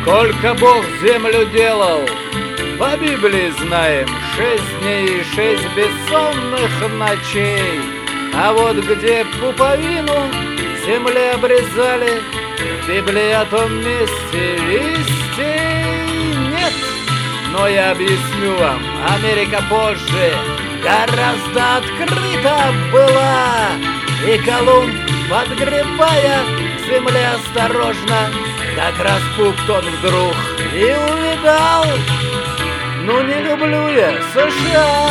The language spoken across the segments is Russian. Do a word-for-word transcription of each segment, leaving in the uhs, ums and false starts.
Сколько Бог землю делал, по Библии знаем, шесть дней и шесть бессонных ночей. А вот где пуповину земли обрезали, в Библии о том месте вестей нет. Но я объясню вам, Америка позже гораздо открыта была, и Колумб, подгребая к земле осторожно, как распук тот вдруг и увидал. Ну не люблю я США,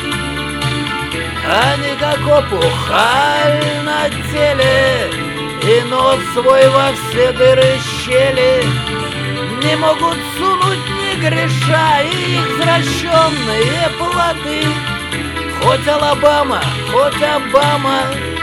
они как опухоль на теле, и нос свой во все дыры щели не могут сунуть ни греша, и их взращенные плоды. Хоть Алабама, хоть Обама,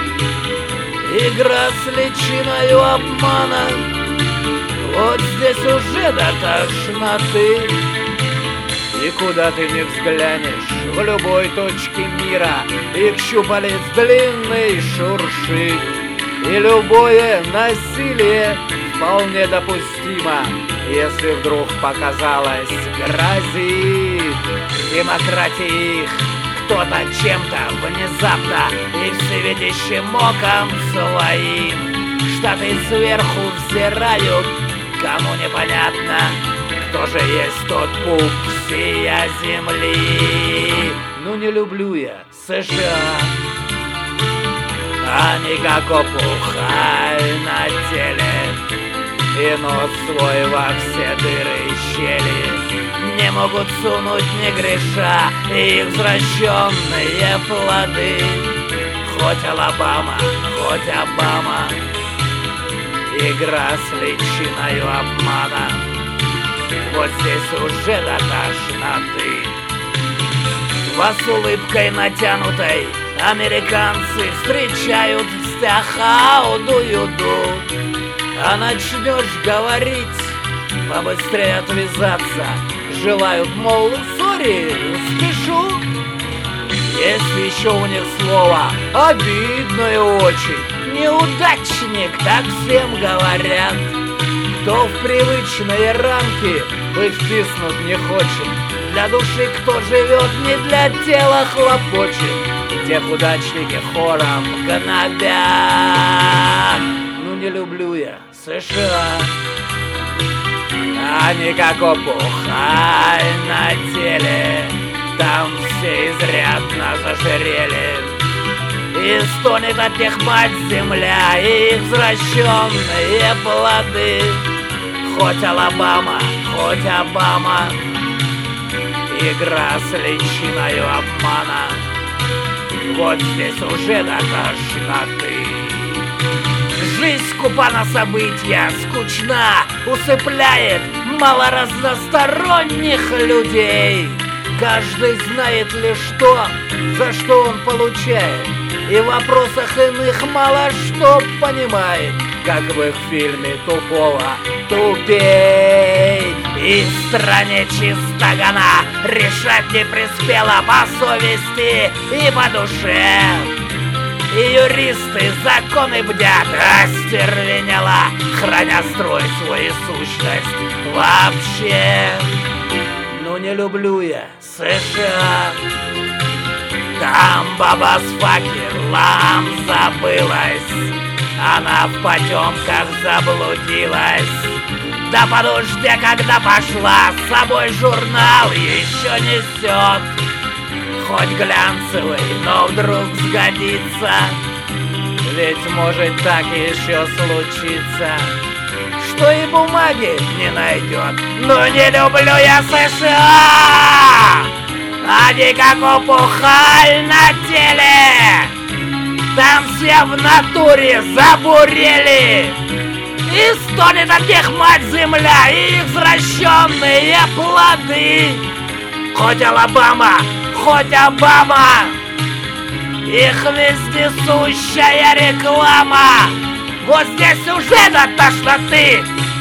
игра с личиною обмана. Вот здесь уже до тошноты. И куда ты не взглянешь, в любой точке мира их щупалец длинный шуршит. И любое насилие вполне допустимо, если вдруг показалось грозит демократии их кто-то чем-то внезапно и всевидящим оком своим. Штаты сверху взирают, кому непонятно, кто же есть тот пуп всея земли. Ну не люблю я США, они как опухоль на теле, и нос свой во все дыры и щели не могут сунуть ни греша, и их взращенные плоды. Хоть Алабама, хоть Обама, игра с личиною обмана. Вот здесь уже до тошноты. Вас улыбкой натянутой американцы встречают в стяхауду-юду. А начнешь говорить, побыстрее отвязаться. Желают, мол, сори, спешу. Есть еще у них слово обидное очень. Неудачник, так всем говорят. Кто в привычные рамки быть втиснут не хочет. Для души кто живет, не для тела хлопочет. Тех удачники хором гнобят. Ну не люблю я США, они как опухоль на теле, там все изрядно зажирели. И стонет от них мать земля, и их взращенные плоды. Хоть Алабама, хоть Обама, игра с личиною обмана. Вот здесь уже до тошноты. Жизнь скупа на события, скучна, усыпляет мало разносторонних людей. Каждый знает лишь то, за что он получает, и в вопросах иных мало что понимает, как в их фильме тупого тупей. И в стране чистогана решать не приспела по совести и по душе. И юристы законы бдят, остервенела, храня строй свою сущность вообще. Ну не люблю я США, там баба с факелом забылась, она в потемках заблудилась. Да по нужде, когда пошла, с собой журнал еще несет. Хоть глянцевый, но вдруг сгодится, ведь может так еще случиться, что и бумаги не найдет. Но не люблю я США, они как опухоль на теле, там все в натуре забурели. И стонет от них мать земля, и их взращенные плоды. Хоть Алабама, хоть Обама, их вездесущая реклама. Вот здесь уже до тошноты.